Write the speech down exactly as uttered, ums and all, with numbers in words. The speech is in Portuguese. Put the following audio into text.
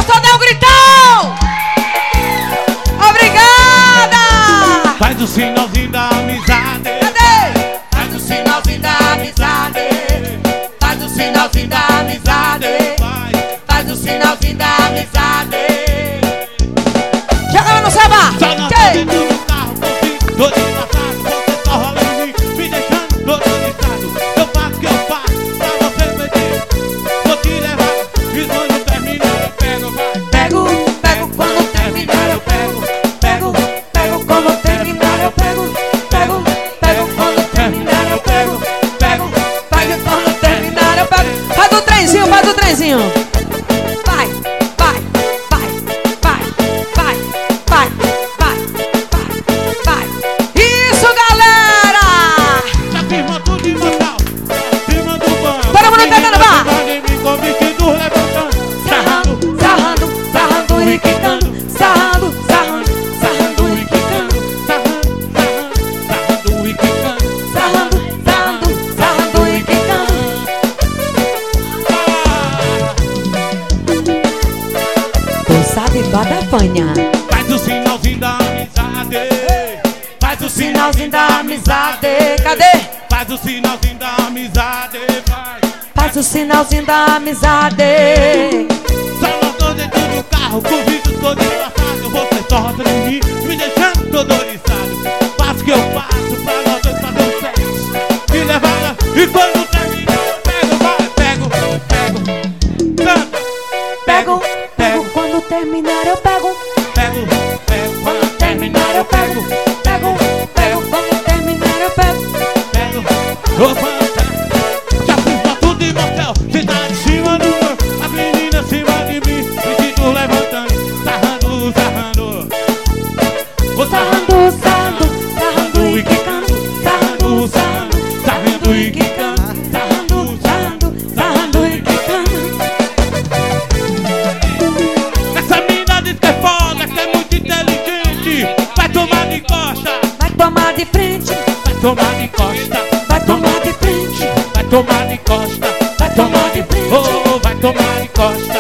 só der um gritão. Obrigada. Faz o sinalzinho da amizade. Cadê? Faz o sinalzinho da amizade. Faz o sinalzinho da amizade. Faz o sinalzinho da amizade. Joga lá no samba. Só na frente do carro, consigo, tô desgraçado. Você só rola em mim, me deixando todo irritado. Eu faço o que eu faço, pra você medir. Vou te levar, e quando terminar eu pego, vai. Pego, pego quando terminar eu pego. Pego, pego quando terminar eu pego. Pego, pego quando terminar eu pego. Pego, pego quando terminar eu pego. Faz o trenzinho, faz o trenzinho. Vai, vai, vai, vai, vai, vai, vai, vai, vai. Isso, galera! Já firma tudo em moral, cima do banco. Todo mundo pegando, vá. Com vestido levantando, Sarrando, sarrando, sarrando e quicando. Sarrando, sarrando, sarrando e quicando. sarrando, sarrando e quicando. Sarrando, sarrando, sarrando e quicando. Poçada e Botafanha. Faz o sinalzinho da amizade. Faz o Sinalzinho da amizade. Cadê? Faz o sinalzinho da amizade, vai. Faz o sinalzinho da amizade. Só nós dois dentro do carro, com o vídeo todo engraçado. Você só roda em mim, me deixando todo oriçado. Faço o que eu faço pra nós dois fazer um sexo. Me levar e quando terminar eu pego, vai, pego, pego. Canta. Pego, pego quando terminar eu pego. Pego, pego, quando terminar eu pego. Pego, pego quando terminar eu pego. Pego, opa. Já fiz pra tudo em motel, cê tá de cima do muro. As meninas em cima de mim, vestido levantando. Sarrando, sarrando. Vou sarrando, Sarrando, sarrando, sarrando e quicando. Sarrando, sarrando, sarrando e quicando. Sarrando, sarrando, sarrando e quicando. essa mina diz que é foda, que é muito inteligente. Vai tomar de costa, Vai tomar de frente, vai tomar de costa. vai tomar de frente. Vai tomar de costa, Vai tomar de frente. oh, vai tomar de costa.